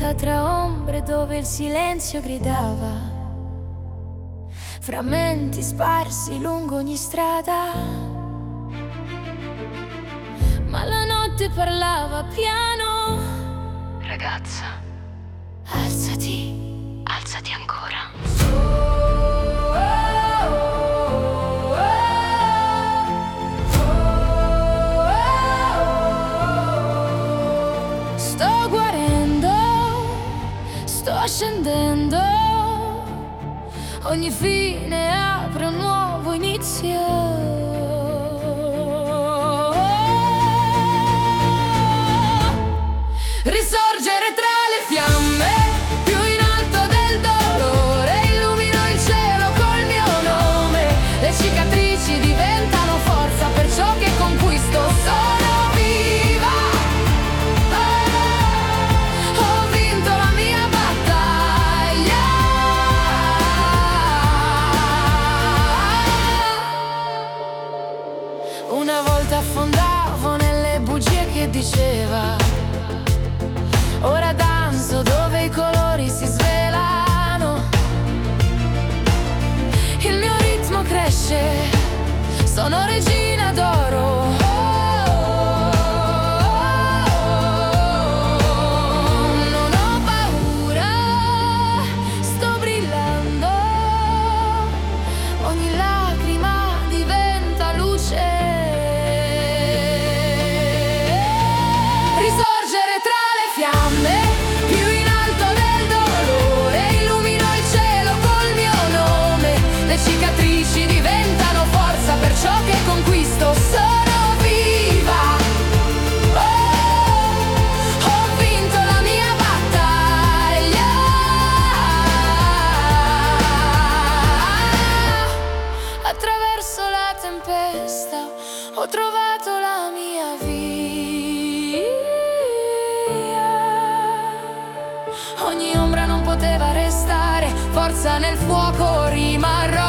vita tra ombre dove il silenzio gridava, frammenti sparsi lungo ogni strada, ma la notte parlava piano. Ragazza, Alzati, alzati ancora. sto guarendo, sto scendendo, ogni fine apre un nuovo inizio. Risorgere tra le fiamme, più in alto del dolore, illumino il cielo col mio nome. Le cicatrici diventano forza per ciò che conquisto. Sono viva, ho vinto la mia battaglia. Una volta affondavo nelle bugie che diceva, ora danzo dove i colori si svelano. Il mio ritmo cresce, sono regina d'oro. Non ho paura, sto brillando, ogni lacrima diventa luce. Risorgere tra le fiamme, più in alto del dolore, illumino il cielo col mio nome. Le cicatrici diventano forza per ciò che conquisto. Sono viva, ho vinto la mia battaglia. Attraverso la tempesta ho trovato la mia via. Ogni ombra non poteva restare, forza nel fuoco rimarrò.